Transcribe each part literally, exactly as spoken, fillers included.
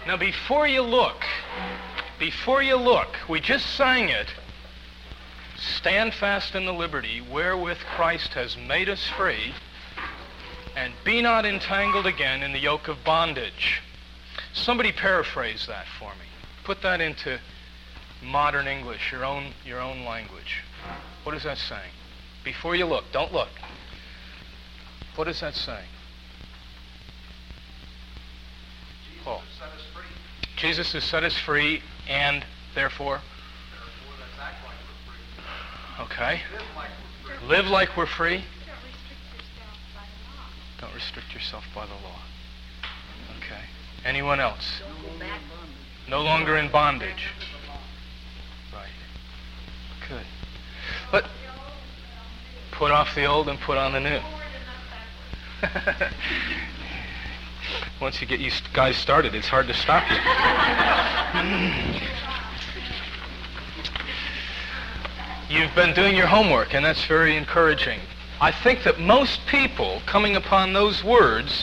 Now before you look, before you look, we just sang it, stand fast in the liberty wherewith Christ has made us free, and be not entangled again in the yoke of bondage. Somebody paraphrase that for me. Put that into modern English, your own, your own language. What is that saying? Before you look, don't look. What is that saying? Paul. Jesus has set us free. Jesus has set us free, and therefore? Therefore, let's act like we're free. Okay. Live like we're free. Live like we're free. Don't restrict yourself by the law. Don't restrict yourself by the law. Okay. Anyone else? Don't go back. No longer in bondage. Right. Good. But put off the old and put on the new. Once you get you guys started, it's hard to stop you. You've been doing your homework, and that's very encouraging. I think that most people, coming upon those words,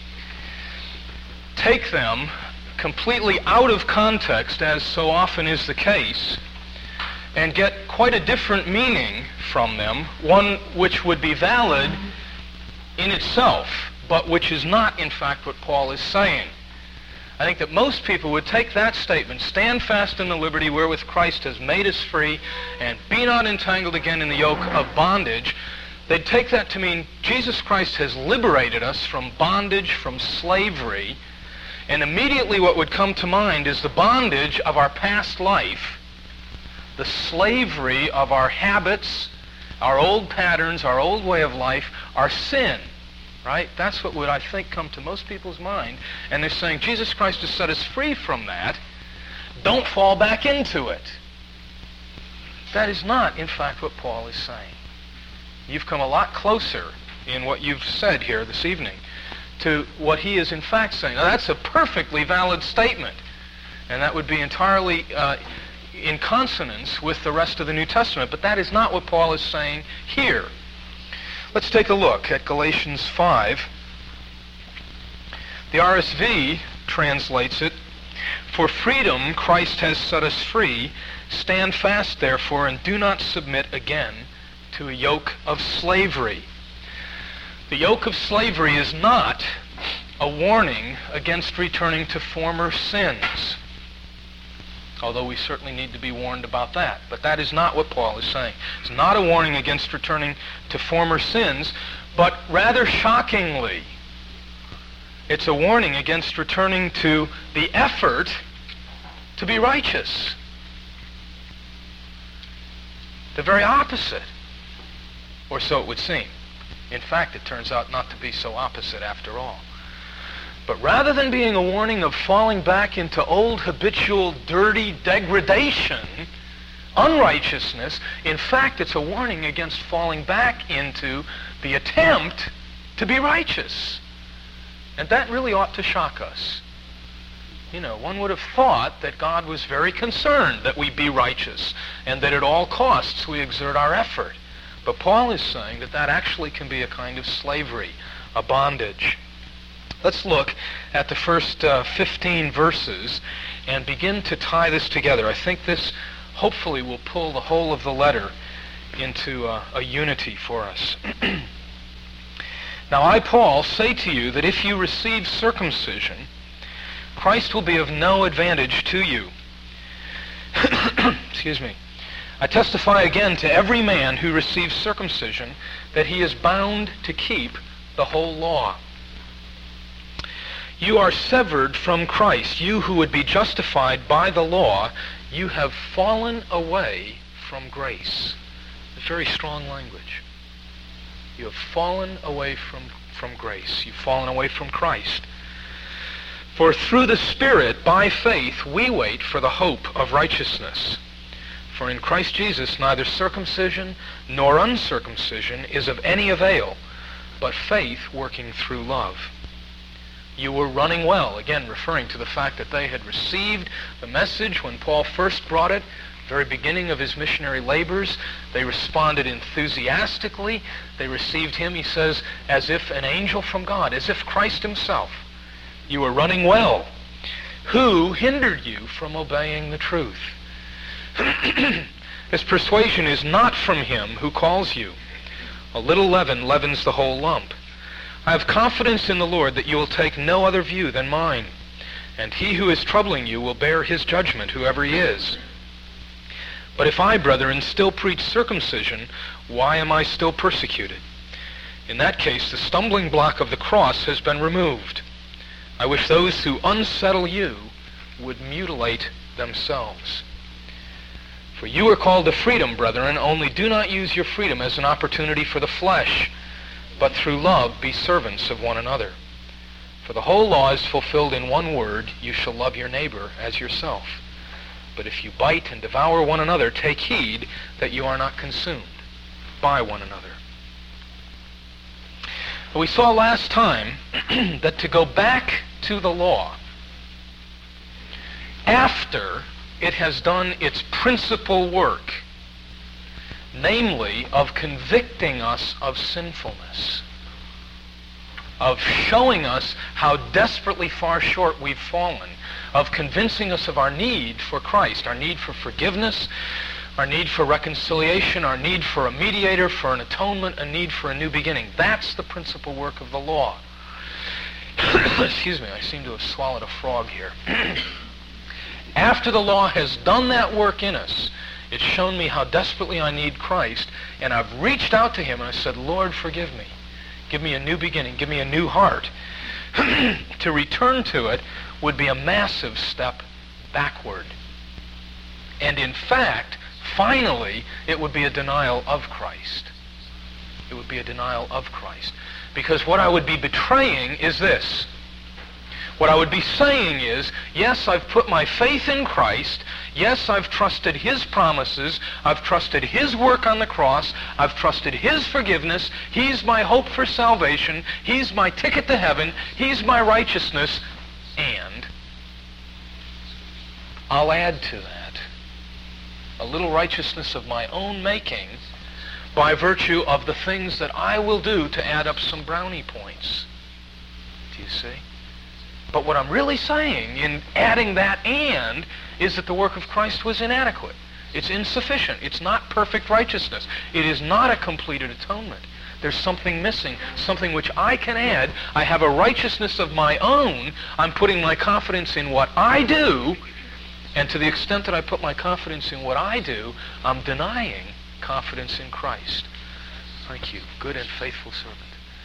take them completely out of context, as so often is the case, and get quite a different meaning from them, one which would be valid in itself, but which is not, in fact, what Paul is saying. I think that most people would take that statement, stand fast in the liberty wherewith Christ has made us free, and be not entangled again in the yoke of bondage. They'd take that to mean Jesus Christ has liberated us from bondage, from slavery, and immediately what would come to mind is the bondage of our past life, the slavery of our habits, our old patterns, our old way of life, our sin. Right? That's what would, I think, come to most people's mind. And they're saying, Jesus Christ has set us free from that. Don't fall back into it. That is not, in fact, what Paul is saying. You've come a lot closer in what you've said here this evening to what he is, in fact, saying. Now, that's a perfectly valid statement. And that would be entirely uh, in consonance with the rest of the New Testament. But that is not what Paul is saying here. Let's take a look at Galatians five. The R S V translates it, "For freedom Christ has set us free. Stand fast, therefore, and do not submit again to a yoke of slavery." The yoke of slavery is not a warning against returning to former sins, although we certainly need to be warned about that. But that is not what Paul is saying. It's not a warning against returning to former sins, but rather shockingly, it's a warning against returning to the effort to be righteous. The very opposite, or so it would seem. In fact, it turns out not to be so opposite after all. But rather than being a warning of falling back into old habitual dirty degradation, unrighteousness, in fact it's a warning against falling back into the attempt to be righteous. And that really ought to shock us. You know, one would have thought that God was very concerned that we be righteous and that at all costs we exert our effort. But Paul is saying that that actually can be a kind of slavery, a bondage. Let's look at the first uh, fifteen verses and begin to tie this together. I think this hopefully will pull the whole of the letter into uh, a unity for us. "Now I, Paul, say to you that if you receive circumcision, Christ will be of no advantage to you." Excuse me. "I testify again to every man who receives circumcision that he is bound to keep the whole law. You are severed from Christ, you who would be justified by the law. You have fallen away from grace." It's very strong language. You have fallen away from, from grace. You've fallen away from Christ. "For through the Spirit, by faith, we wait for the hope of righteousness. For in Christ Jesus neither circumcision nor uncircumcision is of any avail, but faith working through love. You were running well," again referring to the fact that they had received the message when Paul first brought it, very beginning of his missionary labors. They responded enthusiastically. They received him, he says, as if an angel from God, as if Christ himself. "You were running well. Who hindered you from obeying the truth? This persuasion is not from him who calls you. A little leaven leavens the whole lump. I have confidence in the Lord that you will take no other view than mine, and he who is troubling you will bear his judgment, whoever he is. But if I, brethren, still preach circumcision, why am I still persecuted? In that case, the stumbling block of the cross has been removed. I wish those who unsettle you would mutilate themselves. For you are called to freedom, brethren, only do not use your freedom as an opportunity for the flesh, but through love be servants of one another. For the whole law is fulfilled in one word, you shall love your neighbor as yourself. But if you bite and devour one another, take heed that you are not consumed by one another. We saw last time that to go back to the law after it has done its principal work, namely of convicting us of sinfulness, of showing us how desperately far short we've fallen, of convincing us of our need for Christ, our need for forgiveness, our need for reconciliation, our need for a mediator, for an atonement, a need for a new beginning. That's the principal work of the law. Excuse me, I seem to have swallowed a frog here. After the law has done that work in us, it's shown me how desperately I need Christ, and I've reached out to him and I said, Lord, forgive me. Give me a new beginning. Give me a new heart. To return to it would be a massive step backward. And in fact, finally, it would be a denial of Christ. It would be a denial of Christ. Because what I would be betraying is this. What I would be saying is, yes, I've put my faith in Christ. Yes, I've trusted his promises. I've trusted his work on the cross. I've trusted his forgiveness. He's my hope for salvation. He's my ticket to heaven. He's my righteousness. And I'll add to that a little righteousness of my own making by virtue of the things that I will do to add up some brownie points. Do you see? But what I'm really saying in adding that and is that the work of Christ was inadequate. It's insufficient. It's not perfect righteousness. It is not a completed atonement. There's something missing, something which I can add. I have a righteousness of my own. I'm putting my confidence in what I do, and to the extent that I put my confidence in what I do, I'm denying confidence in Christ. Thank you, good and faithful servant.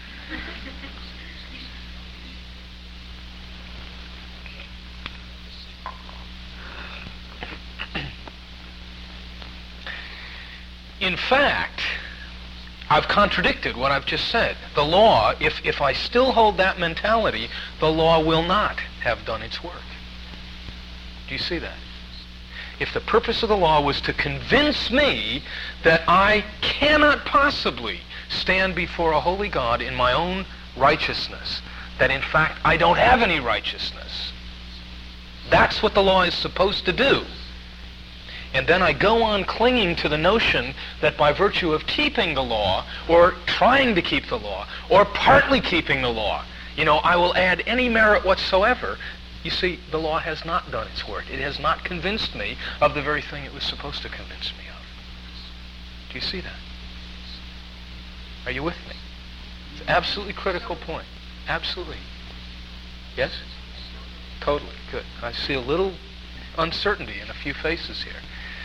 In fact, I've contradicted what I've just said. The law, if, if I still hold that mentality, the law will not have done its work. Do you see that? If the purpose of the law was to convince me that I cannot possibly stand before a holy God in my own righteousness, that in fact I don't have any righteousness, that's what the law is supposed to do. And then I go on clinging to the notion that by virtue of keeping the law, or trying to keep the law, or partly keeping the law, you know, I will add any merit whatsoever. You see, the law has not done its work. It has not convinced me of the very thing it was supposed to convince me of. Do you see that? Are you with me? It's an absolutely critical point. Absolutely. Yes? Totally. Good. I see a little uncertainty in a few faces here.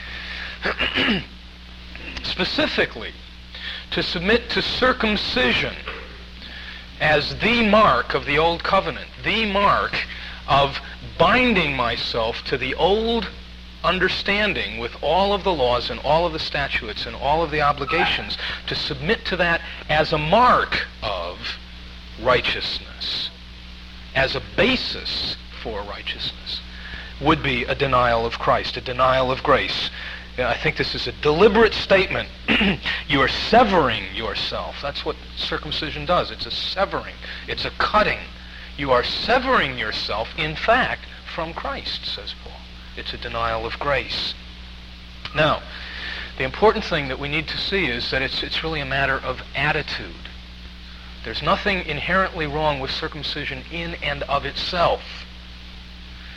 Specifically, to submit to circumcision as the mark of the old covenant, the mark of binding myself to the old understanding with all of the laws and all of the statutes and all of the obligations, to submit to that as a mark of righteousness, as a basis for righteousness, would be a denial of Christ, a denial of grace. I think this is a deliberate statement. You are severing yourself. That's what circumcision does. It's a severing. It's a cutting. You are severing yourself, in fact, from Christ, says Paul. It's a denial of grace. Now, the important thing that we need to see is that it's, it's really a matter of attitude. There's nothing inherently wrong with circumcision in and of itself.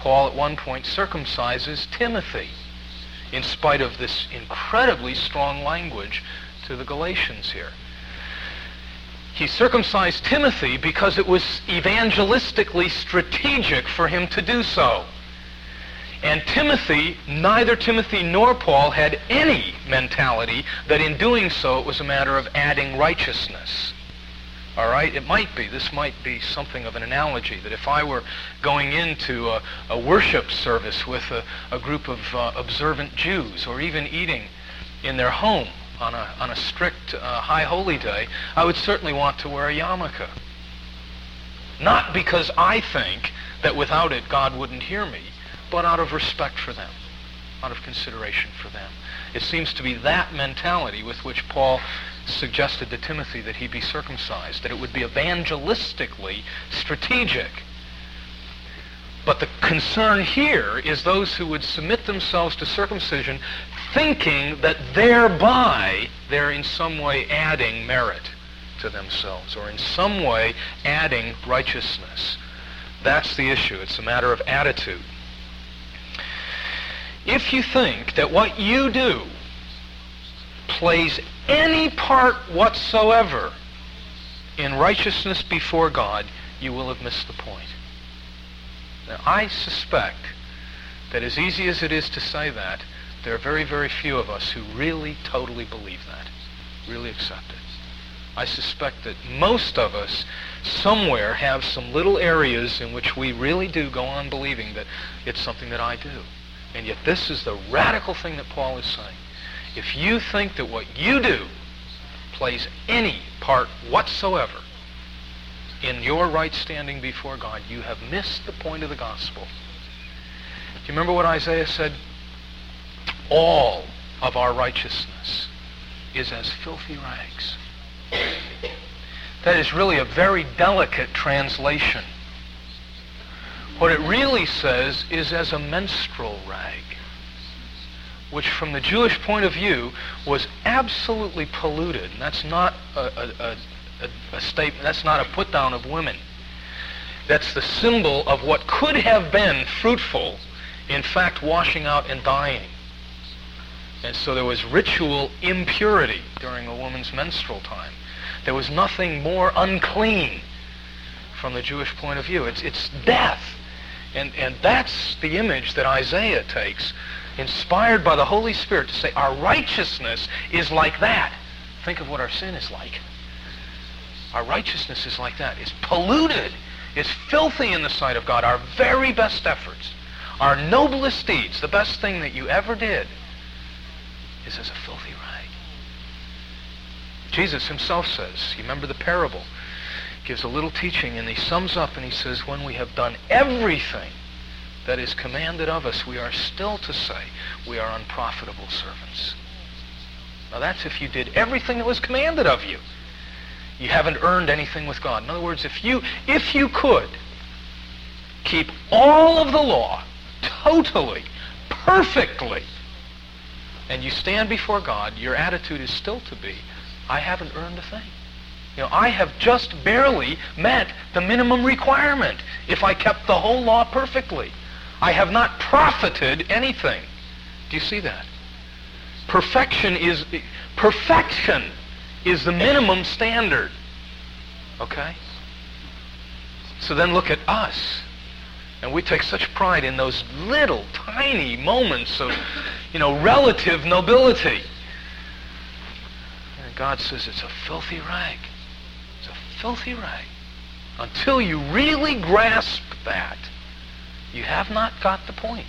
Paul at one point circumcises Timothy, in spite of this incredibly strong language to the Galatians here. He circumcised Timothy because it was evangelistically strategic for him to do so. And Timothy, neither Timothy nor Paul had any mentality that in doing so it was a matter of adding righteousness. All right? It might be. This might be something of an analogy, that if I were going into a, a worship service with a, a group of uh, observant Jews, or even eating in their home on a, on a strict uh, high holy day, I would certainly want to wear a yarmulke. Not because I think that without it God wouldn't hear me, but out of respect for them, out of consideration for them. It seems to be that mentality with which Paul suggested to Timothy that he be circumcised, that it would be evangelistically strategic. But the concern here is those who would submit themselves to circumcision thinking that thereby they're in some way adding merit to themselves, or in some way adding righteousness. That's the issue. It's a matter of attitude. If you think that what you do plays any part whatsoever in righteousness before God, you will have missed the point. Now, I suspect that as easy as it is to say that, there are very, very few of us who really totally believe that, really accept it. I suspect that most of us somewhere have some little areas in which we really do go on believing that it's something that I do. And yet this is the radical thing that Paul is saying. If you think that what you do plays any part whatsoever in your right standing before God, you have missed the point of the gospel. Do you remember what Isaiah said? All of our righteousness is as filthy rags. That is really a very delicate translation. What it really says is as a menstrual rag, which from the Jewish point of view was absolutely polluted. And that's not a, a, a, a statement, that's not a put down of women. That's the symbol of what could have been fruitful, in fact washing out and dying. And so there was ritual impurity during a woman's menstrual time. There was nothing more unclean from the Jewish point of view. It's, it's death. And, and that's the image that Isaiah takes, inspired by the Holy Spirit, to say our righteousness is like that. Think of what our sin is like. Our righteousness is like that. It's polluted. It's filthy in the sight of God. Our very best efforts, our noblest deeds, the best thing that you ever did, is as a filthy rag. Jesus himself says, you remember the parable, gives a little teaching, and he sums up and he says, when we have done everything that is commanded of us, we are still to say we are unprofitable servants. Now that's if you did everything that was commanded of you. You haven't earned anything with God. In other words, if you if you could keep all of the law totally, perfectly, and you stand before God, your attitude is still to be, I haven't earned a thing. You know, I have just barely met the minimum requirement if I kept the whole law perfectly. I have not profited anything. Do you see that? Perfection is perfection is the minimum standard. Okay? So then look at us. And we take such pride in those little tiny moments of, you know, relative nobility. And God says it's a filthy rag. It's a filthy rag. Until you really grasp that, you have not got the point.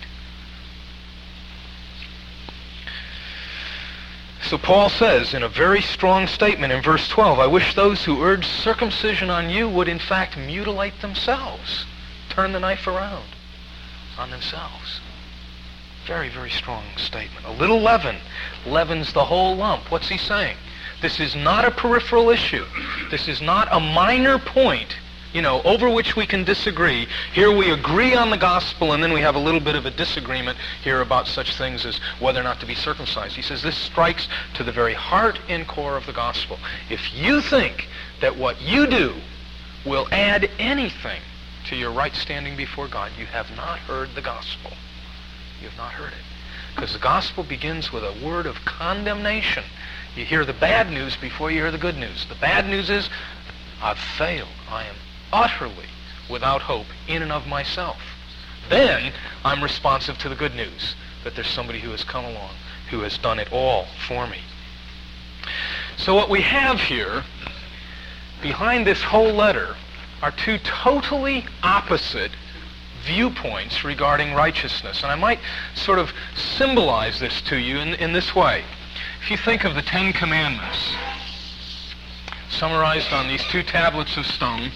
So Paul says in a very strong statement in verse twelve, I wish those who urge circumcision on you would in fact mutilate themselves. Turn the knife around on themselves. Very, very strong statement. A little leaven leavens the whole lump. What's he saying? This is not a peripheral issue. This is not a minor point, you know, over which we can disagree. Here we agree on the gospel, and then we have a little bit of a disagreement here about such things as whether or not to be circumcised. He says this strikes to the very heart and core of the gospel. If you think that what you do will add anything to your right standing before God, you have not heard the gospel. You have not heard it. Because the gospel begins with a word of condemnation. You hear the bad news before you hear the good news. The bad news is, I've failed. I am utterly without hope in and of myself. Then I'm responsive to the good news, that there's somebody who has come along, who has done it all for me. So what we have here, behind this whole letter, are two totally opposite viewpoints regarding righteousness. And I might sort of symbolize this to you in, in this way. If you think of the Ten Commandments, summarized on these two tablets of stone,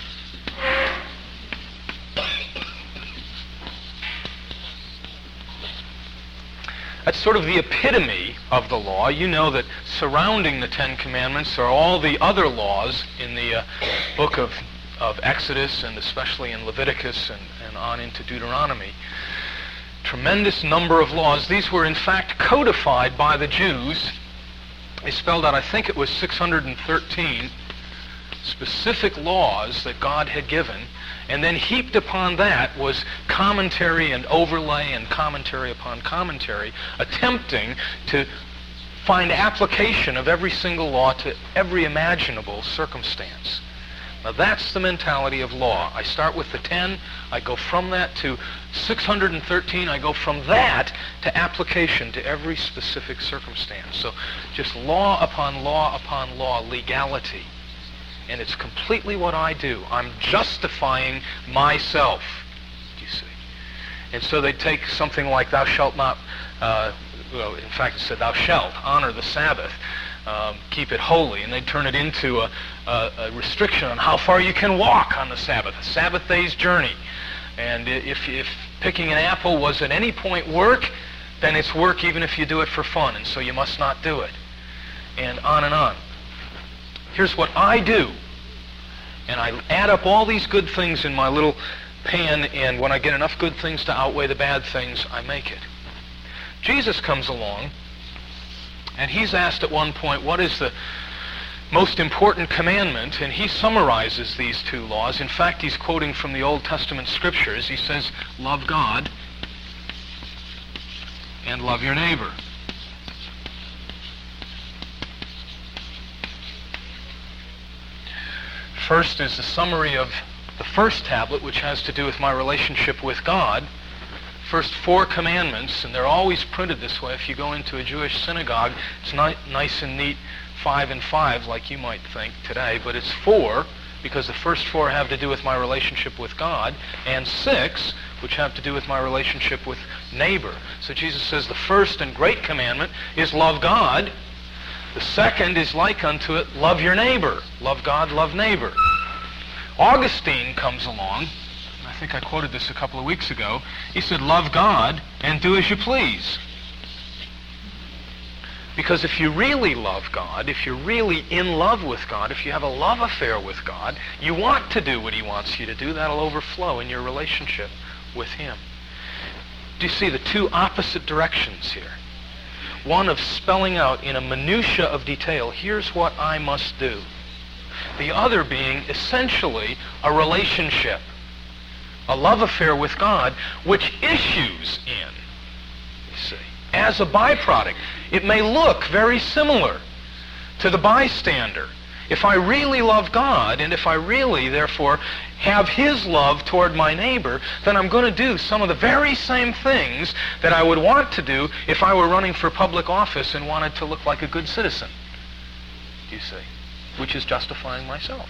that's sort of the epitome of the law. You know that surrounding the Ten Commandments are all the other laws in the uh, book of, of Exodus, and especially in Leviticus and, and on into Deuteronomy. Tremendous number of laws. These were in fact codified by the Jews. They spelled out, I think it was six hundred thirteen specific laws that God had given, and then heaped upon that was commentary and overlay and commentary upon commentary, attempting to find application of every single law to every imaginable circumstance. Now that's the mentality of law. I start with the ten, I go from that to six hundred thirteen, I go from that to application to every specific circumstance. So just law upon law upon law, legality. And it's completely what I do. I'm justifying myself, you see. And so they take something like thou shalt not, uh, well, in fact it said thou shalt honor the Sabbath, um, keep it holy, and they turn it into a, a, a restriction on how far you can walk on the Sabbath, a Sabbath day's journey. And if, if picking an apple was at any point work, then it's work even if you do it for fun, and so you must not do it. And on and on. Here's what I do. And I add up all these good things in my little pan, and when I get enough good things to outweigh the bad things, I make it. Jesus comes along, and he's asked at one point, what is the most important commandment? And he summarizes these two laws. In fact, he's quoting from the Old Testament scriptures. He says, love God and love your neighbor. First is the summary of the first tablet, which has to do with my relationship with God. First four commandments, and they're always printed this way. If you go into a Jewish synagogue, it's not nice and neat, five and five, like you might think today, but it's four, because the first four have to do with my relationship with God, and six, which have to do with my relationship with neighbor. So Jesus says the first and great commandment is love God. The second is like unto it, love your neighbor. Love God, love neighbor. Augustine comes along. I think I quoted this a couple of weeks ago. He said, love God and do as you please. Because if you really love God, if you're really in love with God, if you have a love affair with God, you want to do what he wants you to do, that'll overflow in your relationship with him. Do you see the two opposite directions here? One of spelling out in a minutia of detail, here's what I must do. The other being essentially a relationship, a love affair with God, which issues in, you see, as a byproduct. It may look very similar to the bystander. If I really love God, and if I really, therefore, have his love toward my neighbor, then I'm going to do some of the very same things that I would want to do if I were running for public office and wanted to look like a good citizen, you see, which is justifying myself.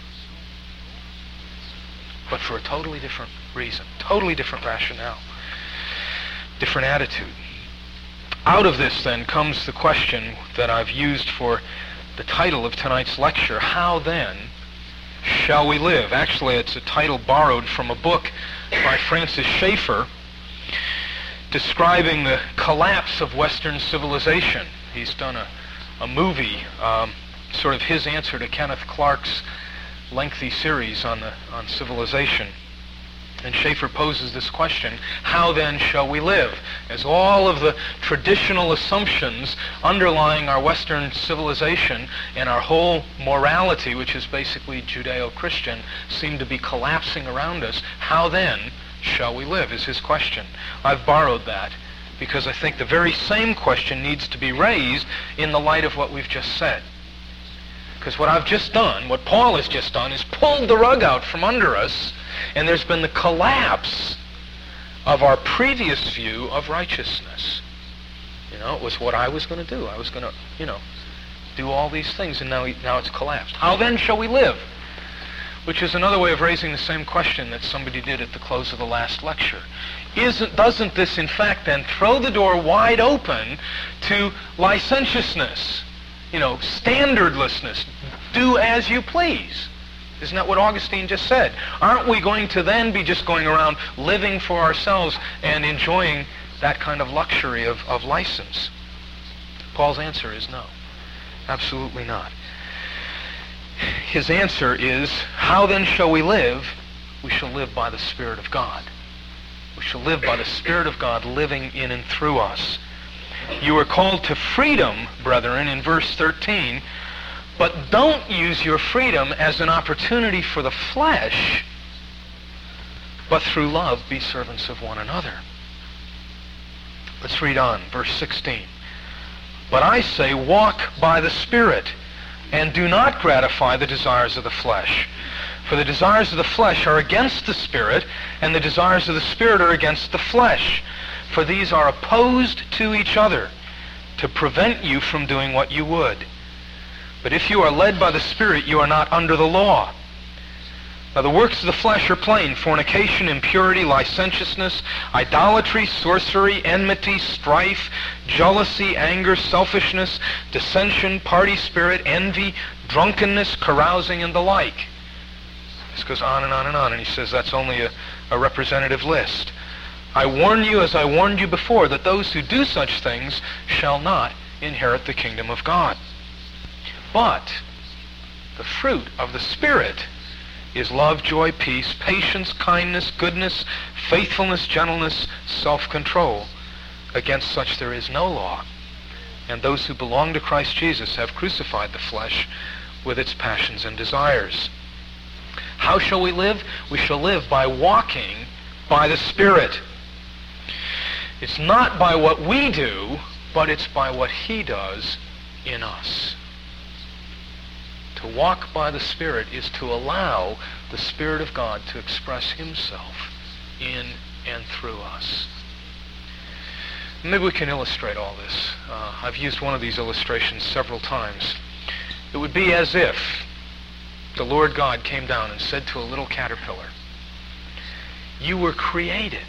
But for a totally different reason, totally different rationale, different attitude. Out of this, then, comes the question that I've used for the title of tonight's lecture, how then shall we live? Actually, it's a title borrowed from a book by Francis Schaeffer describing the collapse of Western civilization. He's done a, a movie, um, sort of his answer to Kenneth Clark's lengthy series on the on civilization. And Schaeffer poses this question, how then shall we live? As all of the traditional assumptions underlying our Western civilization and our whole morality, which is basically Judeo-Christian, seem to be collapsing around us, how then shall we live is his question. I've borrowed that because I think the very same question needs to be raised in the light of what we've just said. Because what I've just done, what Paul has just done, is pulled the rug out from under us, and there's been the collapse of our previous view of righteousness. You know, it was what I was going to do. I was going to, you know, do all these things, and now, now it's collapsed. How then shall we live? Which is another way of raising the same question that somebody did at the close of the last lecture. Isn't, doesn't this, in fact, then throw the door wide open to licentiousness? You know, standardlessness. Do as you please. Isn't that what Augustine just said? Aren't we going to then be just going around living for ourselves and enjoying that kind of luxury of, of license? Paul's answer is no. Absolutely not. His answer is, how then shall we live? We shall live by the Spirit of God. We shall live by the Spirit of God living in and through us. You are called to freedom, brethren, in verse thirteen, but don't use your freedom as an opportunity for the flesh, but through love be servants of one another. Let's read on, verse sixteen. But I say, walk by the Spirit, and do not gratify the desires of the flesh. For the desires of the flesh are against the Spirit, and the desires of the Spirit are against the flesh. For these are opposed to each other, to prevent you from doing what you would. But if you are led by the Spirit, you are not under the law. Now the works of the flesh are plain: fornication, impurity, licentiousness, idolatry, sorcery, enmity, strife, jealousy, anger, selfishness, dissension, party spirit, envy, drunkenness, carousing, and the like. This goes on and on and on, and he says that's only a, a representative list. I warn you, as I warned you before, that those who do such things shall not inherit the kingdom of God. But the fruit of the Spirit is love, joy, peace, patience, kindness, goodness, faithfulness, gentleness, self-control. Against such there is no law. And those who belong to Christ Jesus have crucified the flesh with its passions and desires. How shall we live? We shall live by walking by the Spirit. It's not by what we do, but it's by what He does in us. To walk by the Spirit is to allow the Spirit of God to express Himself in and through us. Maybe we can illustrate all this. Uh, I've used one of these illustrations several times. It would be as if the Lord God came down and said to a little caterpillar, you were created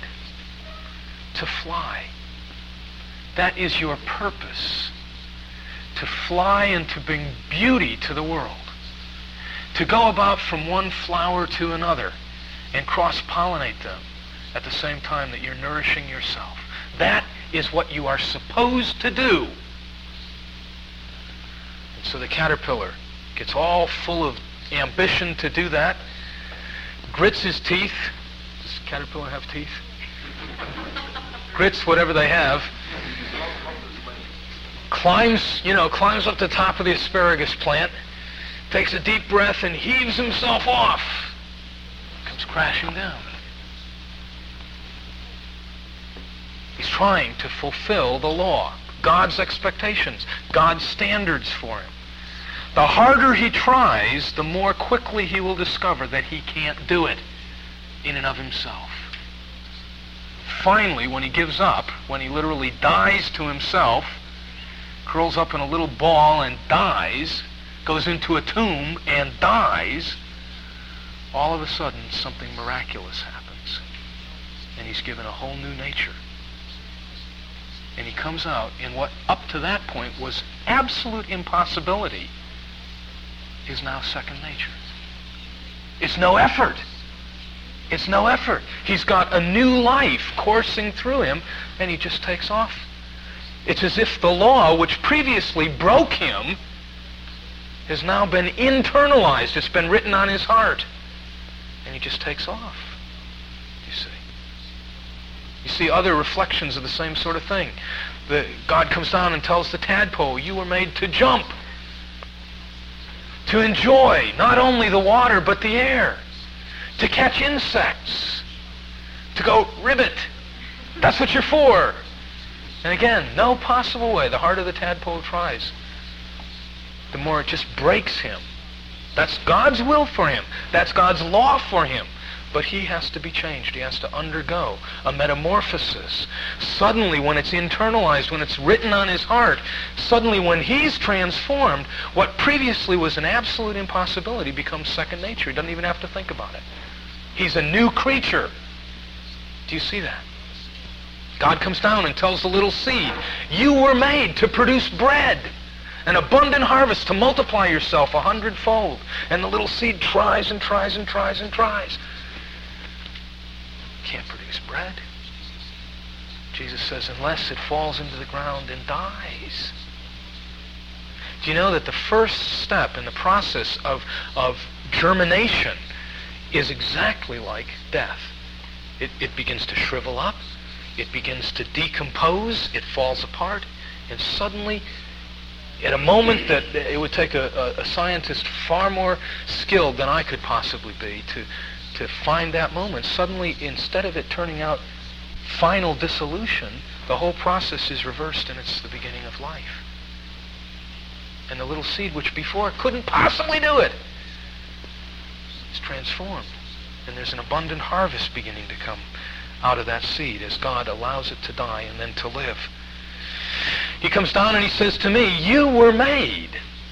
to fly. That is your purpose. To fly and to bring beauty to the world. To go about from one flower to another and cross-pollinate them at the same time that you're nourishing yourself. That is what you are supposed to do. And so the caterpillar gets all full of ambition to do that, grits his teeth. Does the caterpillar have teeth? Grits whatever they have. Climbs, you know, climbs up the top of the asparagus plant, takes a deep breath and heaves himself off. Comes crashing down. He's trying to fulfill the law, God's expectations, God's standards for him. The harder he tries, the more quickly he will discover that he can't do it in and of himself. Finally, when he gives up, when he literally dies to himself, curls up in a little ball and dies, goes into a tomb and dies, all of a sudden something miraculous happens. And he's given a whole new nature. And he comes out in what up to that point was absolute impossibility is now second nature. It's no effort. It's no effort. He's got a new life coursing through him, and he just takes off. It's as if the law, which previously broke him, has now been internalized. It's been written on his heart. And he just takes off. You You see other reflections of the same sort of thing. The, God comes down and tells the tadpole, you were made to jump, to enjoy not only the water but the air, to catch insects, to go ribbit. That's what you're for. And again, no possible way. The harder the tadpole tries, the more it just breaks him. That's God's will for him. That's God's law for him. But he has to be changed. He has to undergo a metamorphosis. Suddenly, when it's internalized, when it's written on his heart, suddenly when he's transformed, what previously was an absolute impossibility becomes second nature. He doesn't even have to think about it. He's a new creature. Do you see that? God comes down and tells the little seed, you were made to produce bread, an abundant harvest, to multiply yourself a hundredfold. And the little seed tries and tries and tries and tries. Can't produce bread. Jesus says, unless it falls into the ground and dies. Do you know that the first step in the process of, of germination is exactly like death? It, it begins to shrivel up. It begins to decompose. It falls apart. And suddenly, at a moment that it would take a, a, a scientist far more skilled than I could possibly be to, to find that moment, suddenly, instead of it turning out final dissolution, the whole process is reversed and it's the beginning of life. And the little seed, which before couldn't possibly do it, is transformed. And there's an abundant harvest beginning to come out of that seed as God allows it to die and then to live. He comes down and he says to me, you were made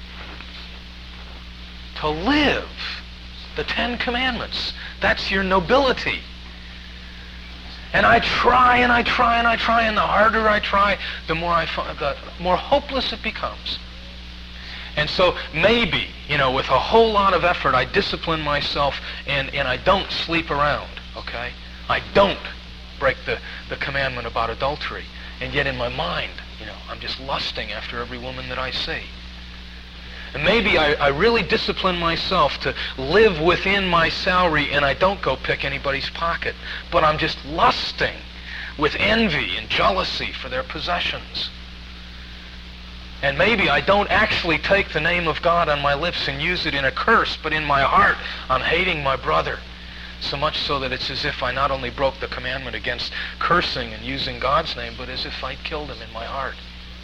to live the Ten Commandments. That's your nobility. And I try and I try and I try, and the harder I try, the more I find, the more hopeless it becomes. And so maybe, you know, with a whole lot of effort, I discipline myself and, and I don't sleep around, okay? I don't break the, the commandment about adultery. And yet in my mind, you know, I'm just lusting after every woman that I see. And maybe I, I really discipline myself to live within my salary and I don't go pick anybody's pocket. But I'm just lusting with envy and jealousy for their possessions. And maybe I don't actually take the name of God on my lips and use it in a curse, but in my heart I'm hating my brother. So much so that it's as if I not only broke the commandment against cursing and using God's name, but as if I'd killed him in my heart.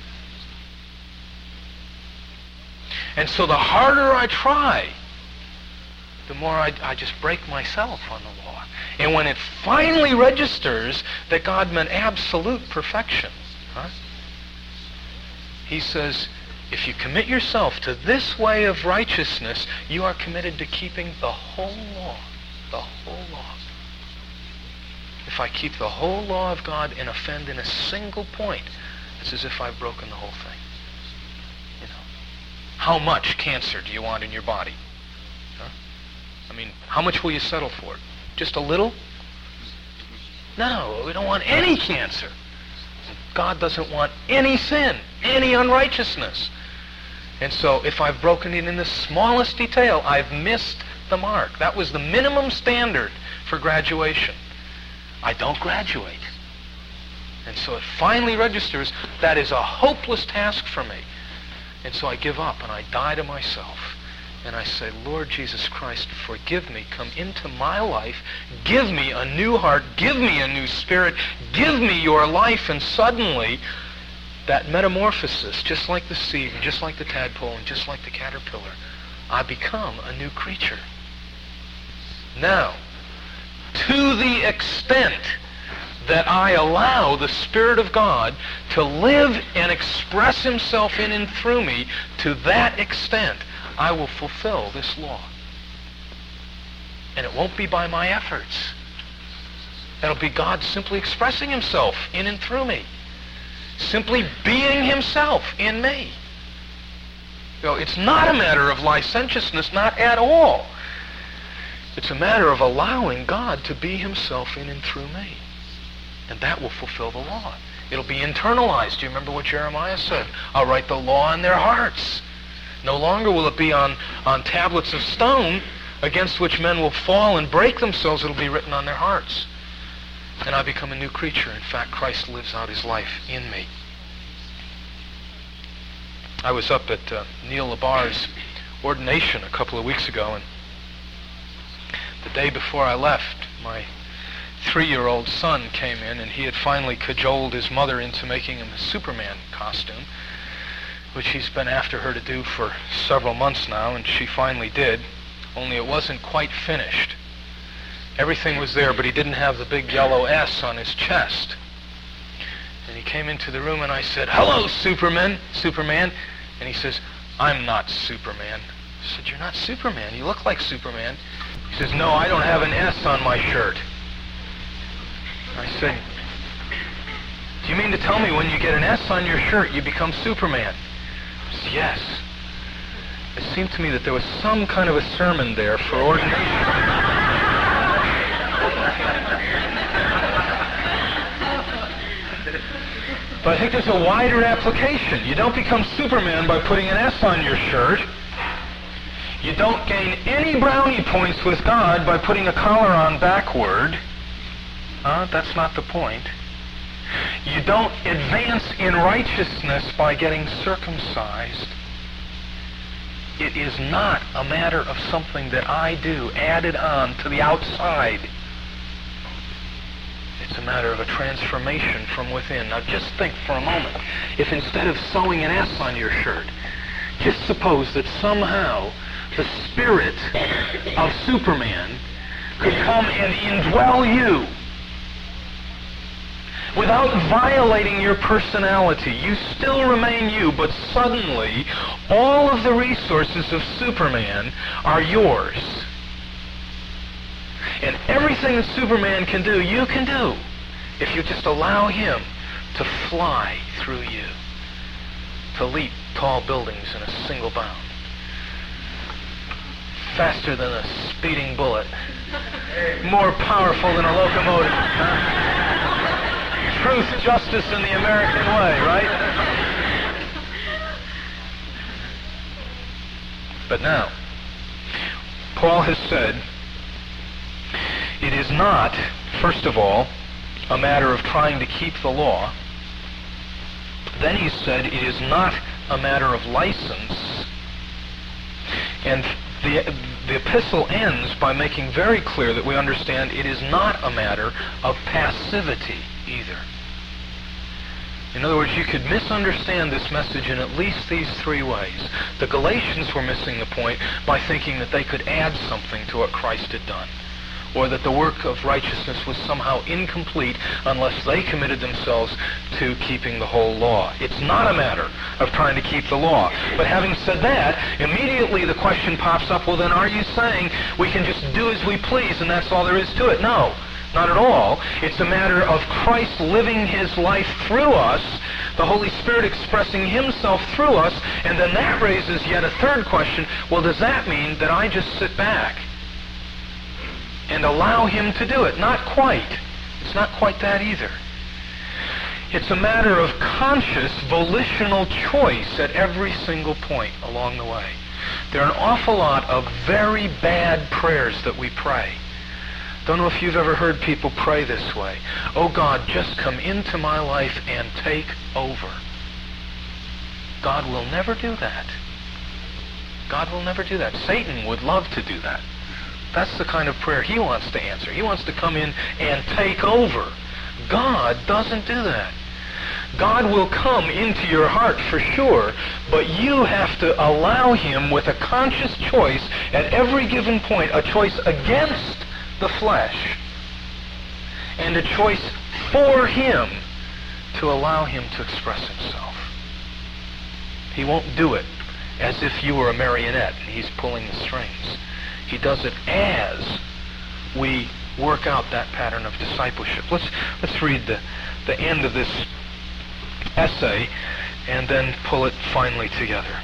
And so the harder I try, the more I, I just break myself on the law. And when it finally registers that God meant absolute perfection, huh? He says, if you commit yourself to this way of righteousness, you are committed to keeping the whole law. The whole law. If I keep the whole law of God and offend in a single point, it's as if I've broken the whole thing. You know, how much cancer do you want in your body? Huh? I mean, how much will you settle for it? Just a little? No, we don't want any cancer. God doesn't want any sin, any unrighteousness. And so if I've broken it in the smallest detail, I've missed the mark. That was the minimum standard for graduation. I don't graduate. And so it finally registers that is a hopeless task for me. And so I give up and I die to myself. And I say, Lord Jesus Christ, forgive me. Come into my life. Give me a new heart. Give me a new spirit. Give me your life. And suddenly, that metamorphosis, just like the seed, and just like the tadpole, and just like the caterpillar, I become a new creature. Now, to the extent that I allow the Spirit of God to live and express himself in and through me, to that extent, I will fulfill this law. And it won't be by my efforts. It'll be God simply expressing himself in and through me. Simply being himself in me. You know, it's not a matter of licentiousness, not at all. It's a matter of allowing God to be himself in and through me. And that will fulfill the law. It'll be internalized. Do you remember what Jeremiah said? I'll write the law in their hearts. No longer will it be on, on tablets of stone against which men will fall and break themselves. It'll be written on their hearts. and I become a new creature. In fact, Christ lives out his life in me. I was up at uh, Neil Labar's ordination a couple of weeks ago, and the day before I left, my three-year-old son came in, and he had finally cajoled his mother into making him a Superman costume, which he's been after her to do for several months now, and she finally did, only it wasn't quite finished. Everything was there, but he didn't have the big yellow S on his chest. And he came into the room, and I said, "Hello, Superman, Superman." And he says, "I'm not Superman." I said, "You're not Superman. You look like Superman." He says, "No, I don't have an S on my shirt." I said, "Do you mean to tell me when you get an S on your shirt, you become Superman?" He said, "Yes." It seemed to me that there was some kind of a sermon there for ordination. But I think there's a wider application. You don't become Superman by putting an S on your shirt. You don't gain any brownie points with God by putting a collar on backward. Uh, that's not the point. You don't advance in righteousness by getting circumcised. It is not a matter of something that I do added on to the outside. It's a matter of a transformation from within. Now just think for a moment, if instead of sewing an S on your shirt, just suppose that somehow the spirit of Superman could come and indwell you without violating your personality. You still remain you, but suddenly all of the resources of Superman are yours. And everything that Superman can do, you can do, if you just allow him to fly through you, to leap tall buildings in a single bound, faster than a speeding bullet, more powerful than a locomotive. Truth, justice, and the American way, right? But now, Paul has said, it is not, first of all, a matter of trying to keep the law. Then he said it is not a matter of license. And the, the epistle ends by making very clear that we understand it is not a matter of passivity either. In other words, you could misunderstand this message in at least these three ways. The Galatians were missing the point by thinking that they could add something to what Christ had done, or that the work of righteousness was somehow incomplete unless they committed themselves to keeping the whole law. It's not a matter of trying to keep the law. But having said that, immediately the question pops up, well then are you saying we can just do as we please and that's all there is to it? No, not at all. It's a matter of Christ living his life through us, the Holy Spirit expressing himself through us, and then that raises yet a third question. Well, does that mean that I just sit back and allow him to do it? Not quite. It's not quite that either. It's a matter of conscious, volitional choice at every single point along the way. There are an awful lot of very bad prayers that we pray. Don't know if you've ever heard people pray this way. Oh God, just come into my life and take over. God will never do that. God will never do that. Satan would love to do that. That's the kind of prayer he wants to answer. He wants to come in and take over. God doesn't do that. God will come into your heart for sure, but you have to allow him with a conscious choice at every given point, a choice against the flesh, and a choice for him to allow him to express himself. He won't do it as if you were a marionette and he's pulling the strings. He does it as we work out that pattern of discipleship. Let's let's read the, the end of this essay and then pull it finally together.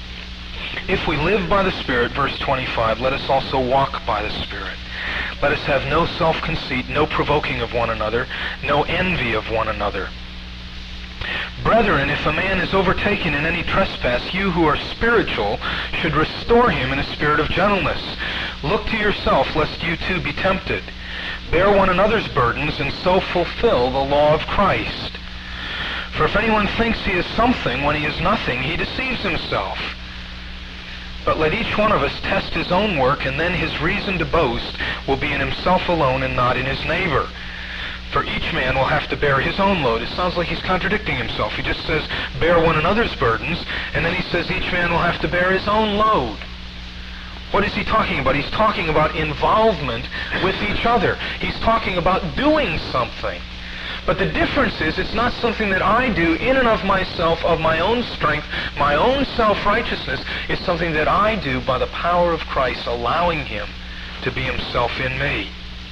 If we live by the Spirit, verse twenty-five, let us also walk by the Spirit. Let us have no self-conceit, no provoking of one another, no envy of one another. Brethren, if a man is overtaken in any trespass, you who are spiritual should restore him in a spirit of gentleness. Look to yourself, lest you too be tempted. Bear one another's burdens and so fulfill the law of Christ. For if anyone thinks he is something when he is nothing, he deceives himself. But let each one of us test his own work, and then his reason to boast will be in himself alone and not in his neighbor. For each man will have to bear his own load. It sounds like he's contradicting himself. He just says, bear one another's burdens, and then he says each man will have to bear his own load. What is he talking about? He's talking about involvement with each other. He's talking about doing something. But the difference is, it's not something that I do in and of myself, of my own strength, my own self-righteousness. It's something that I do by the power of Christ, allowing him to be himself in me.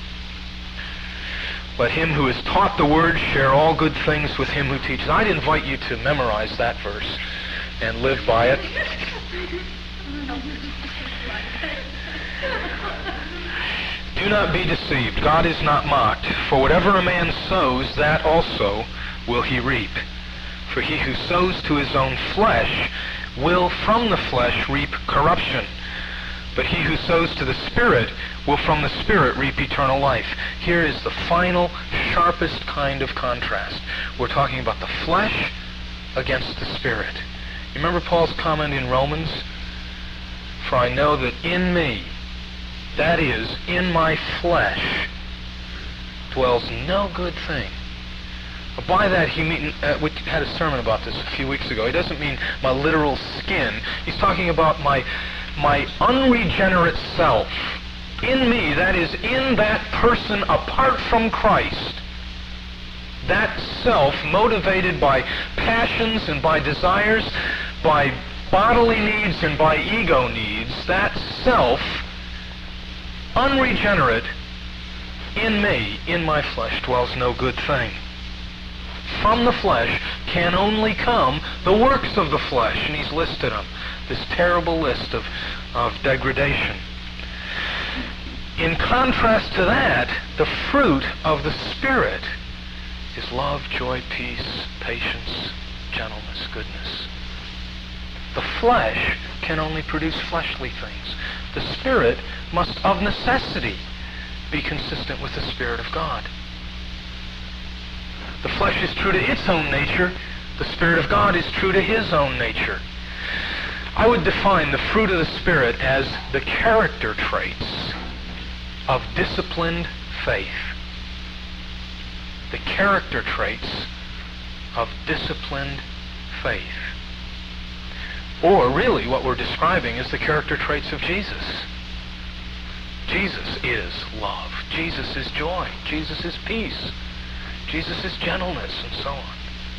Let him who is taught the word share all good things with him who teaches. I'd invite you to memorize that verse and live by it. Do not be deceived. God is not mocked. For whatever a man sows, that also will he reap. For he who sows to his own flesh will from the flesh reap corruption. But he who sows to the Spirit will from the Spirit reap eternal life. Here is the final, sharpest kind of contrast. We're talking about the flesh against the Spirit. You remember Paul's comment in Romans? For I know that in me, that is, in my flesh, dwells no good thing. By that, he mean, uh, we had a sermon about this a few weeks ago. He doesn't mean my literal skin. He's talking about my, my unregenerate self. In me, that is, in that person apart from Christ. That self, motivated by passions and by desires, by bodily needs and by ego needs, that self, unregenerate, in me, in my flesh, dwells no good thing. From the flesh can only come the works of the flesh, and he's listed them, this terrible list of, of degradation. In contrast to that, the fruit of the Spirit is love, joy, peace, patience, gentleness, goodness. The flesh can only produce fleshly things. The Spirit must of necessity be consistent with the Spirit of God. The flesh is true to its own nature. The Spirit of God is true to his own nature. I would define the fruit of the Spirit as the character traits of disciplined faith. The character traits of disciplined faith. Or really what we're describing is the character traits of Jesus. Jesus is love. Jesus is joy. Jesus is peace. Jesus is gentleness, and so on.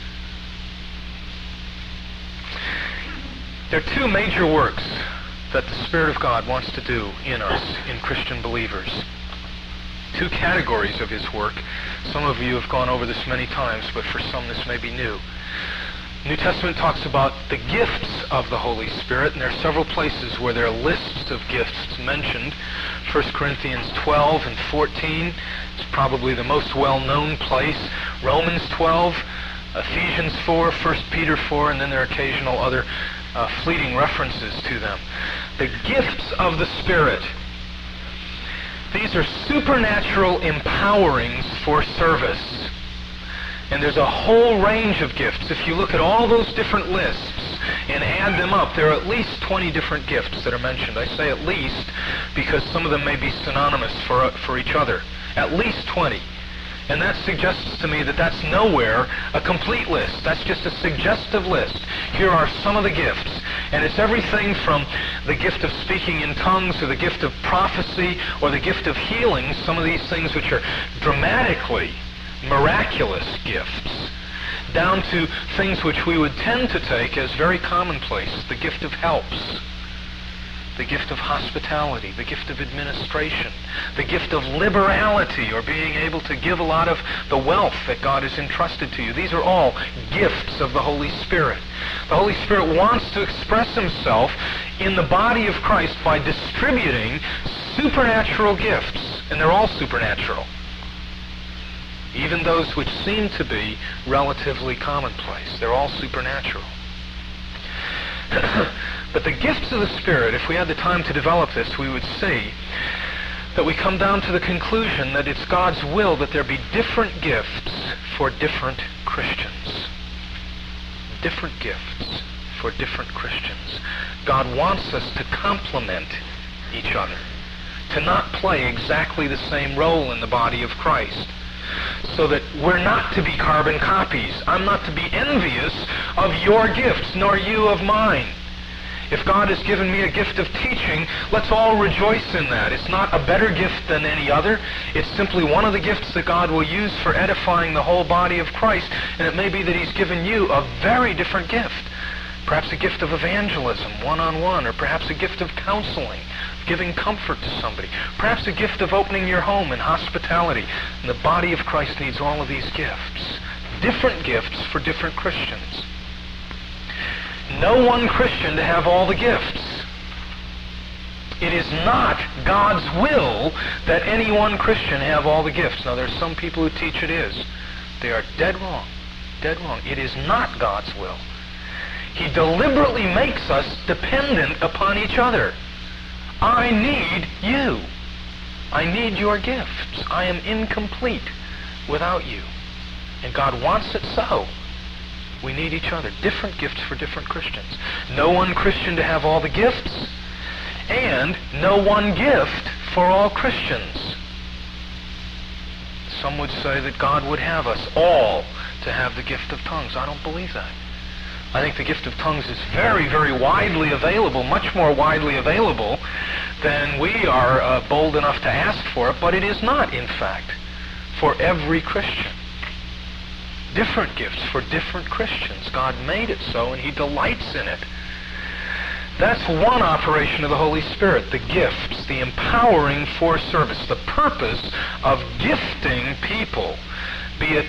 There are two major works that the Spirit of God wants to do in us, in Christian believers. Two categories of his work. Some of you have gone over this many times, but for some this may be new. The New Testament talks about the gifts of the Holy Spirit, and there are several places where there are lists of gifts mentioned. First Corinthians twelve and fourteen is probably the most well-known place. Romans twelve, Ephesians four, First Peter four, and then there are occasional other uh, fleeting references to them. The gifts of the Spirit. These are supernatural empowerings for service. And there's a whole range of gifts. If you look at all those different lists and add them up, there are at least twenty different gifts that are mentioned. I say at least because some of them may be synonymous for, for each other. At least twenty. And that suggests to me that that's nowhere a complete list. That's just a suggestive list. Here are some of the gifts. And it's everything from the gift of speaking in tongues or the gift of prophecy or the gift of healing, some of these things which are dramatically miraculous gifts, down to things which we would tend to take as very commonplace, the gift of helps, the gift of hospitality, the gift of administration, the gift of liberality, or being able to give a lot of the wealth that God has entrusted to you. These are all gifts of the Holy Spirit. The Holy Spirit wants to express himself in the body of Christ by distributing supernatural gifts, and they're all supernatural. Even those which seem to be relatively commonplace. They're all supernatural. But the gifts of the Spirit, if we had the time to develop this, we would see that we come down to the conclusion that it's God's will that there be different gifts for different Christians. Different gifts for different Christians. God wants us to complement each other, to not play exactly the same role in the body of Christ, so that we're not to be carbon copies. I'm not to be envious of your gifts, nor you of mine. If God has given me a gift of teaching, let's all rejoice in that. It's not a better gift than any other. It's simply one of the gifts that God will use for edifying the whole body of Christ. And it may be that he's given you a very different gift. Perhaps a gift of evangelism, one-on-one, or perhaps a gift of counseling, giving comfort to somebody. Perhaps a gift of opening your home in hospitality. And the body of Christ needs all of these gifts. Different gifts for different Christians. No one Christian to have all the gifts. It is not God's will that any one Christian have all the gifts. Now, there's some people who teach it is. They are dead wrong. Dead wrong. It is not God's will. He deliberately makes us dependent upon each other. I need you. I need your gifts. I am incomplete without you. And God wants it so. We need each other. Different gifts for different Christians. No one Christian to have all the gifts, and no one gift for all Christians. Some would say that God would have us all to have the gift of tongues. I don't believe that. I think the gift of tongues is very, very widely available, much more widely available than we are uh, bold enough to ask for it, but it is not, in fact, for every Christian. Different gifts for different Christians. God made it so, and he delights in it. That's one operation of the Holy Spirit, the gifts, the empowering for service, the purpose of gifting people, be it,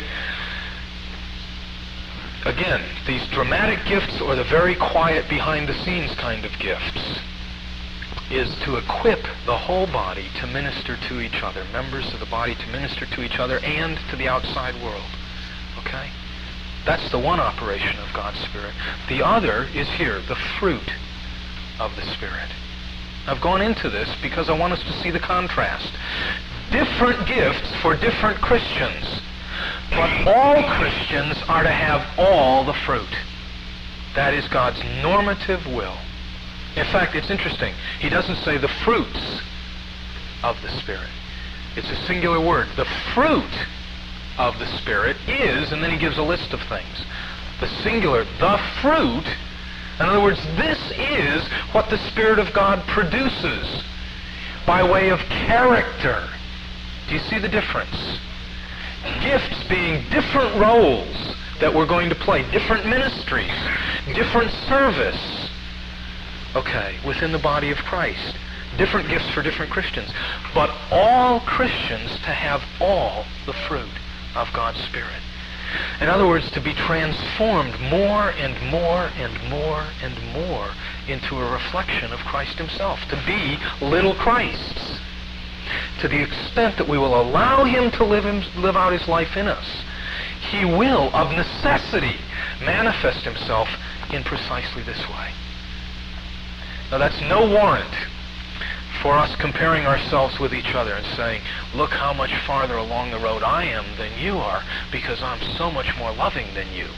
again, these dramatic gifts or the very quiet behind-the-scenes kind of gifts, is to equip the whole body to minister to each other, members of the body to minister to each other and to the outside world. Okay? That's the one operation of God's Spirit. The other is here, the fruit of the Spirit. I've gone into this because I want us to see the contrast. Different gifts for different Christians, but all Christians are to have all the fruit. That is God's normative will. In fact, it's interesting. He doesn't say the fruits of the Spirit. It's a singular word. The fruit of the Spirit is, and then he gives a list of things. The singular, the fruit. In other words, this is what the Spirit of God produces by way of character. Do you see the difference? Gifts being different roles that we're going to play, different ministries, different service, okay, within the body of Christ. Different gifts for different Christians. But all Christians to have all the fruit of God's Spirit. In other words, to be transformed more and more and more and more into a reflection of Christ himself, to be little Christs, to the extent that we will allow him to live, him, live out his life in us. He will, of necessity, manifest himself in precisely this way. Now, that's no warrant for us comparing ourselves with each other and saying, look how much farther along the road I am than you are, because I'm so much more loving than you.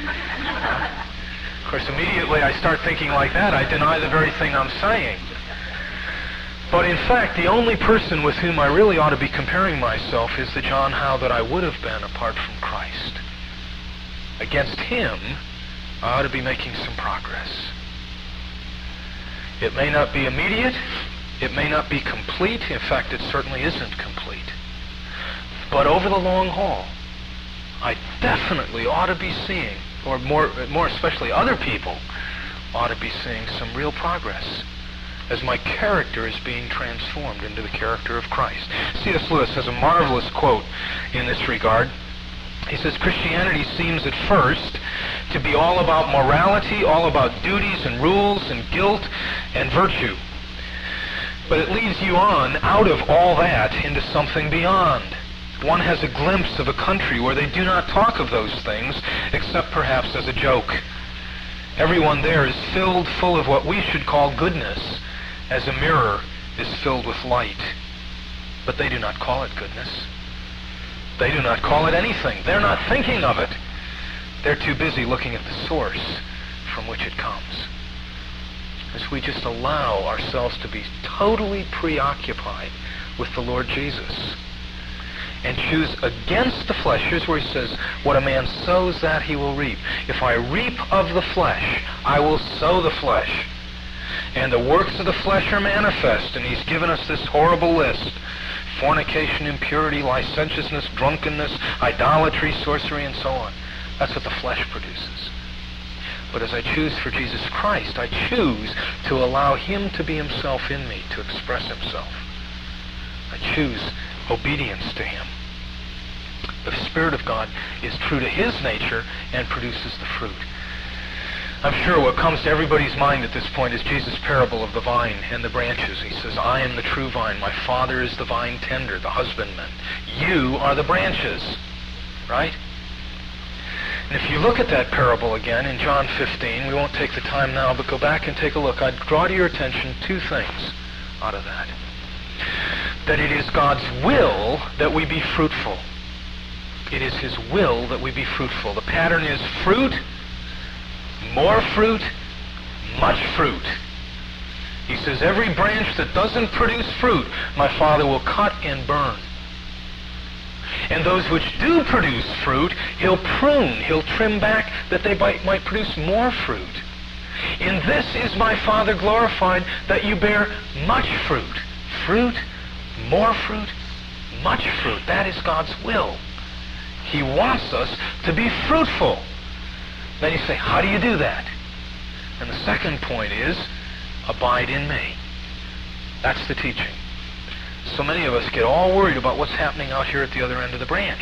Of course, immediately I start thinking like that, I deny the very thing I'm saying. But in fact, the only person with whom I really ought to be comparing myself is the John Howe that I would have been apart from Christ. Against him, I ought to be making some progress. It may not be immediate. It may not be complete. In fact, it certainly isn't complete. But over the long haul, I definitely ought to be seeing, or more, more especially other people, ought to be seeing some real progress as my character is being transformed into the character of Christ. C S Lewis has a marvelous quote in this regard. He says, Christianity seems at first to be all about morality, all about duties and rules and guilt and virtue. But it leads you on out of all that into something beyond. One has a glimpse of a country where they do not talk of those things, except perhaps as a joke. Everyone there is filled full of what we should call goodness, as a mirror is filled with light. but they do not call it goodness. They do not call it anything. They're not thinking of it. They're too busy looking at the source from which it comes. As we just allow ourselves to be totally preoccupied with the Lord Jesus and choose against the flesh. Here's where he says, what a man sows, that he will reap. If I reap of the flesh, I will sow the flesh. And the works of the flesh are manifest, and he's given us this horrible list. Fornication, impurity, licentiousness, drunkenness, idolatry, sorcery, and so on. That's what the flesh produces. But as I choose for Jesus Christ, I choose to allow him to be himself in me, to express himself. I choose obedience to him. The Spirit of God is true to his nature and produces the fruit. I'm sure what comes to everybody's mind at this point is Jesus' parable of the vine and the branches. He says, I am the true vine. My Father is the vine tender, the husbandman. You are the branches. Right? And if you look at that parable again in John fifteen, we won't take the time now, but go back and take a look. I'd draw to your attention two things out of that. That it is God's will that we be fruitful. It is his will that we be fruitful. The pattern is fruit, more fruit, much fruit. He says, every branch that doesn't produce fruit, my Father will cut and burn. And those which do produce fruit, he'll prune, he'll trim back, that they might, might produce more fruit. In this is my Father glorified, that you bear much fruit. Fruit, more fruit, much fruit. That is God's will. He wants us to be fruitful. Then you say, how do you do that? And the second point is, abide in me. That's the teaching. So many of us get all worried about what's happening out here at the other end of the branch.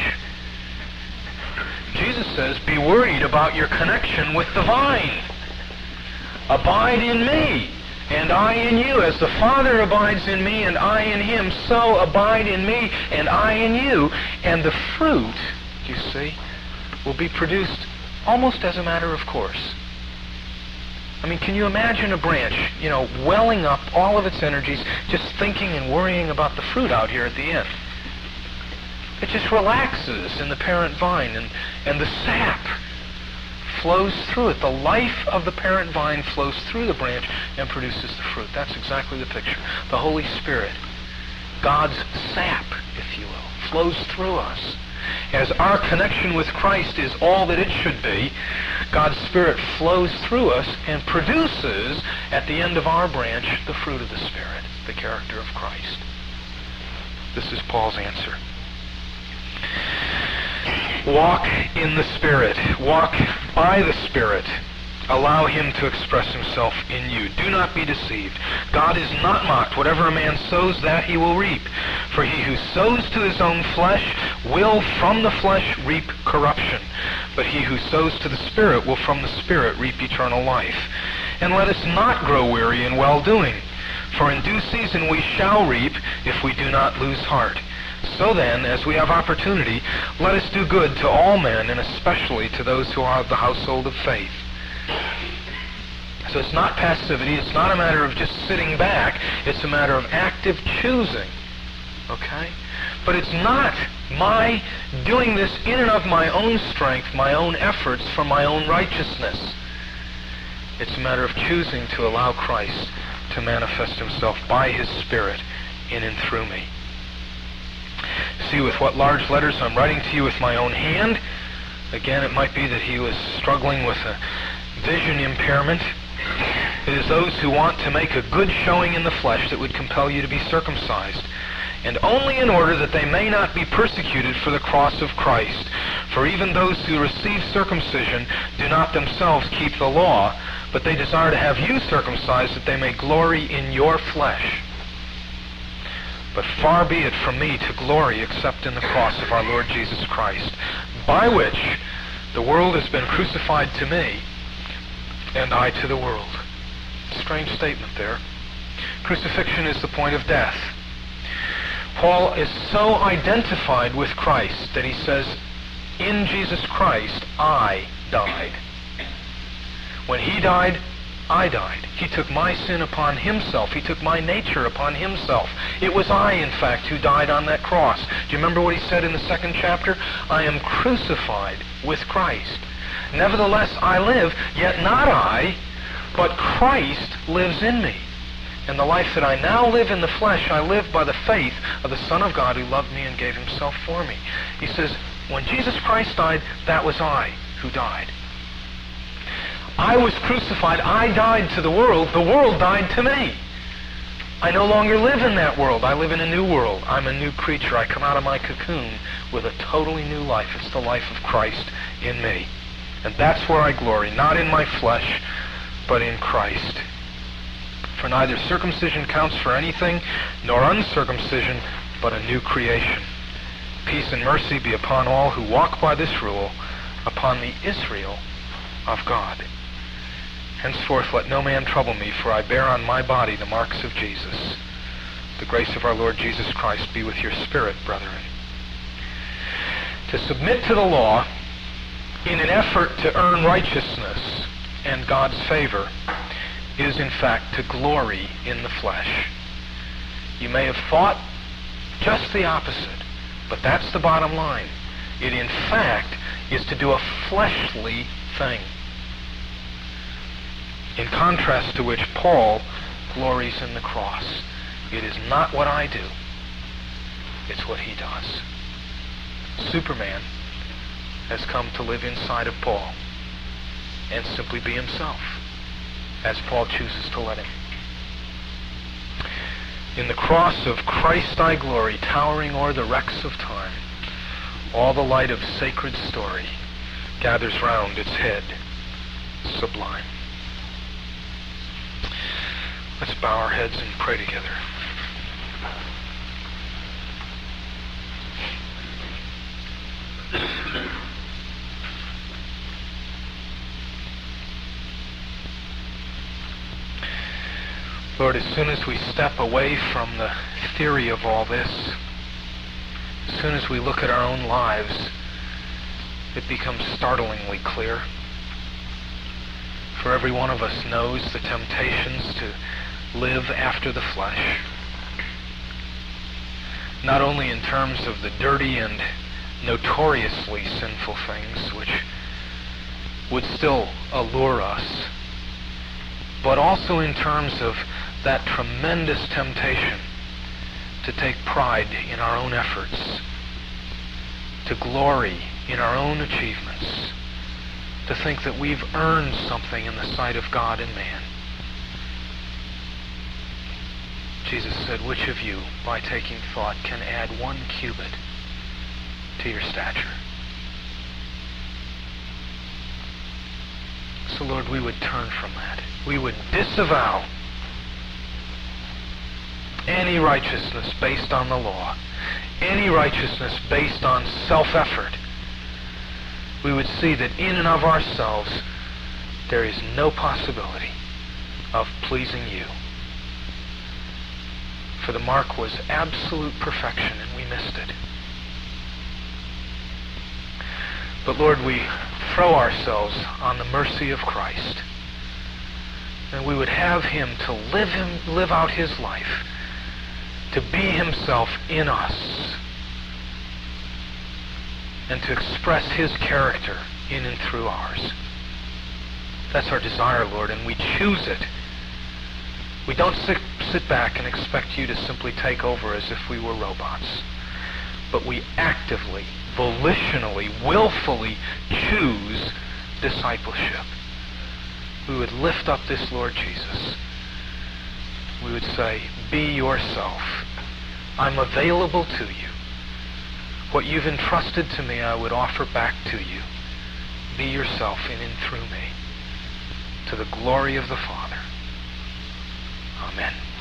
Jesus says, be worried about your connection with the vine. Abide in me, and I in you. As the Father abides in me, and I in him, so abide in me, and I in you. And the fruit, you see, will be produced almost as a matter of course. I mean, can you imagine a branch, you know, welling up all of its energies, just thinking and worrying about the fruit out here at the end? It just relaxes in the parent vine, and, and the sap flows through it. The life of the parent vine flows through the branch and produces the fruit. That's exactly the picture. The Holy Spirit, God's sap, if you will, flows through us. As our connection with Christ is all that it should be, God's Spirit flows through us and produces, at the end of our branch, the fruit of the Spirit, the character of Christ. This is Paul's answer. Walk in the Spirit. Walk by the Spirit. Allow him to express himself in you. Do not be deceived. God is not mocked. Whatever a man sows, that he will reap. For he who sows to his own flesh will from the flesh reap corruption. But he who sows to the Spirit will from the Spirit reap eternal life. And let us not grow weary in well-doing. For in due season we shall reap if we do not lose heart. So then, as we have opportunity, let us do good to all men, and especially to those who are of the household of faith. So it's not passivity, it's not a matter of just sitting back, it's a matter of active choosing. Okay? But it's not my doing this in and of my own strength, my own efforts for my own righteousness. It's a matter of choosing to allow Christ to manifest himself by his Spirit in and through me. See with what large letters I'm writing to you with my own hand. Again, it might be that he was struggling with a vision impairment. It is those who want to make a good showing in the flesh that would compel you to be circumcised, and only in order that they may not be persecuted for the cross of Christ. For even those who receive circumcision do not themselves keep the law, but they desire to have you circumcised, that they may glory in your flesh. But far be it from me to glory except in the cross of our Lord Jesus Christ, by which the world has been crucified to me, and I to the world. Strange statement there. Crucifixion is the point of death. Paul is so identified with Christ that he says, in Jesus Christ, I died. When he died, I died. He took my sin upon himself. He took my nature upon himself. It was I, in fact, who died on that cross. Do you remember what he said in the second chapter? I am crucified with Christ. Nevertheless, I live, yet not I, but Christ lives in me. And the life that I now live in the flesh, I live by the faith of the Son of God who loved me and gave himself for me. He says, when Jesus Christ died, that was I who died. I was crucified. I died to the world. The world died to me. I no longer live in that world. I live in a new world. I'm a new creature. I come out of my cocoon with a totally new life. It's the life of Christ in me. And that's where I glory, not in my flesh, but in Christ. For neither circumcision counts for anything, nor uncircumcision, but a new creation. Peace and mercy be upon all who walk by this rule, upon the Israel of God. Henceforth let no man trouble me, for I bear on my body the marks of Jesus. The grace of our Lord Jesus Christ be with your spirit, brethren. To submit to the law in an effort to earn righteousness and God's favor is in fact to glory in the flesh. You may have thought just the opposite, but that's the bottom line. It in fact is to do a fleshly thing. In contrast to which Paul glories in the cross. It is not what I do. It's what he does. Superman has come to live inside of Paul and simply be himself, as Paul chooses to let him. In the cross of Christ I glory, towering o'er the wrecks of time. All the light of sacred story gathers round its head sublime. Let's bow our heads and pray together. Lord, as soon as we step away from the theory of all this, as soon as we look at our own lives, it becomes startlingly clear. For every one of us knows the temptations to live after the flesh, not only in terms of the dirty and notoriously sinful things which would still allure us, but also in terms of that tremendous temptation to take pride in our own efforts, to glory in our own achievements, to think that we've earned something in the sight of God and man. Jesus said, which of you, by taking thought, can add one cubit to your stature? So, Lord, we would turn from that. We would disavow any righteousness based on the law, any righteousness based on self-effort. We would see that in and of ourselves there is no possibility of pleasing you. For the mark was absolute perfection and we missed it. But Lord, we throw ourselves on the mercy of Christ, and we would have him to live him, live out his life, to be himself in us, and to express his character in and through ours. That's our desire, Lord, and we choose it. We don't sit, sit back and expect you to simply take over as if we were robots, but we actively, volitionally, willfully choose discipleship. We would lift up this Lord Jesus. We would say, be yourself. I'm available to you. What you've entrusted to me, I would offer back to you. Be yourself in and through me, to the glory of the Father. Amen.